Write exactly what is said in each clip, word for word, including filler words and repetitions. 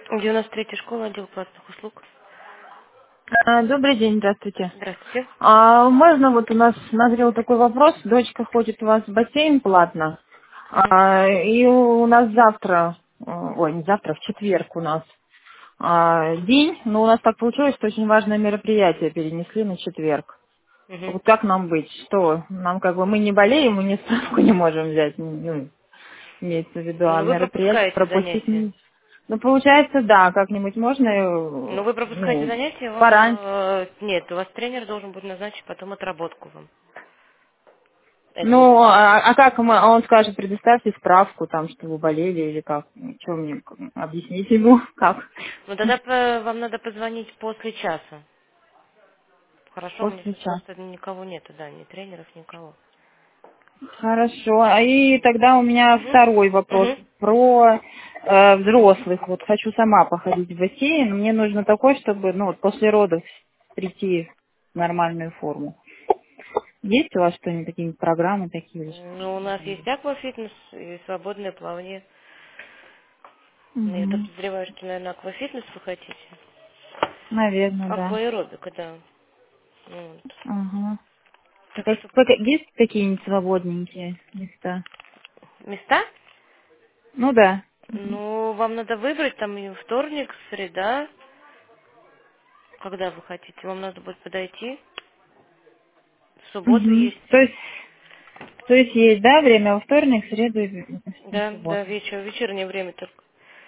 девяносто третья школа, отдел платных услуг. А, Добрый день, здравствуйте. Здравствуйте. А, можно вот у нас назрел такой вопрос. Дочка ходит у вас в бассейн платно. Мгм. А, и у нас завтра, э, ой, не завтра, в четверг у нас а, день, но у нас так получилось, что очень важное мероприятие перенесли на четверг. Мгм. Вот как нам быть? Что? Нам как бы мы не болеем, мы ни справку не можем взять, ну, имеется в виду, а Ну, вы мероприятие пропускаете пропустить занятия. не... Ну, получается, да, как-нибудь можно, Ну, э, вы пропускаете ну, занятия, вам... пораньше. э, Нет, у вас тренер должен будет назначить потом отработку вам этого Ну, занятия. а, а как мы, а он скажет, предоставьте справку, там, что вы болели или как? Что мне к- объяснить ему, как? Ну, тогда по- вам надо позвонить после часа. Хорошо, у меня После сейчас часа. просто никого нету, да, ни тренеров, никого. Хорошо. А и тогда у меня Угу. второй вопрос Угу. про э, взрослых. Вот хочу сама походить в бассейн. Мне нужно такой, чтобы, ну, вот после родов прийти в нормальную форму. Есть у вас что-нибудь, какие-нибудь программы такие или Ну, у нас есть аквафитнес и свободное плавание. Ну, я так Угу. подозреваю, что, наверное, аквафитнес вы хотите. Наверное, да. Акваэробика, да. Ну, вот. Ага. А Так как- что как- есть какие-нибудь свободненькие места? места? Ну да. Мгм. Ну, вам надо выбрать там и вторник, среда, когда вы хотите. Вам надо будет подойти. В субботу Мгм. есть. То есть, то есть есть, да, время во вторник, среду и и Да, да, субботу. вечер, вечернее время только.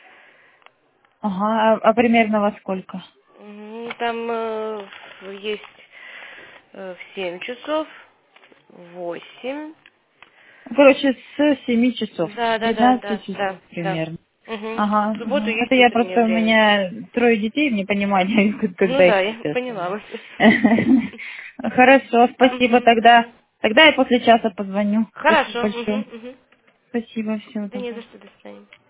Ага, а, а примерно во сколько? Мгм, там э, есть э, в семь часов, в восемь. Ну, короче, с семи часов, Да, с да, да, двенадцати да, да, часов да. примерно. Угу. Ага, В субботу ага. Это есть я утреннее просто, у время. меня трое детей, в непонимании, Ну когда их да, я сейчас. поняла вас. Хорошо, спасибо Мгм. тогда. Тогда я после часа позвоню. Спасибо Хорошо. Угу, большое. угу. Спасибо, всего Да не за доброго. что, до свидания.